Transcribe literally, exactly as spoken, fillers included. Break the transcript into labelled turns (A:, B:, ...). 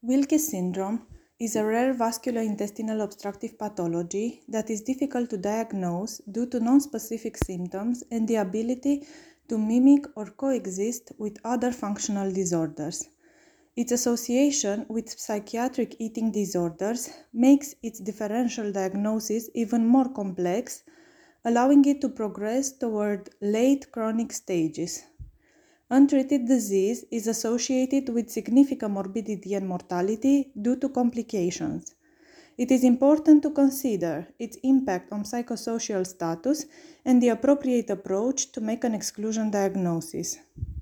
A: Wilkes syndrome is a rare vasculointestinal obstructive pathology that is difficult to diagnose due to nonspecific symptoms and the ability to mimic or coexist with other functional disorders. Its association with psychiatric eating disorders makes its differential diagnosis even more complex, allowing it to progress toward late chronic stages. Untreated disease is associated with significant morbidity and mortality due to complications. It is important to consider its impact on psychosocial status and the appropriate approach to make an exclusion diagnosis.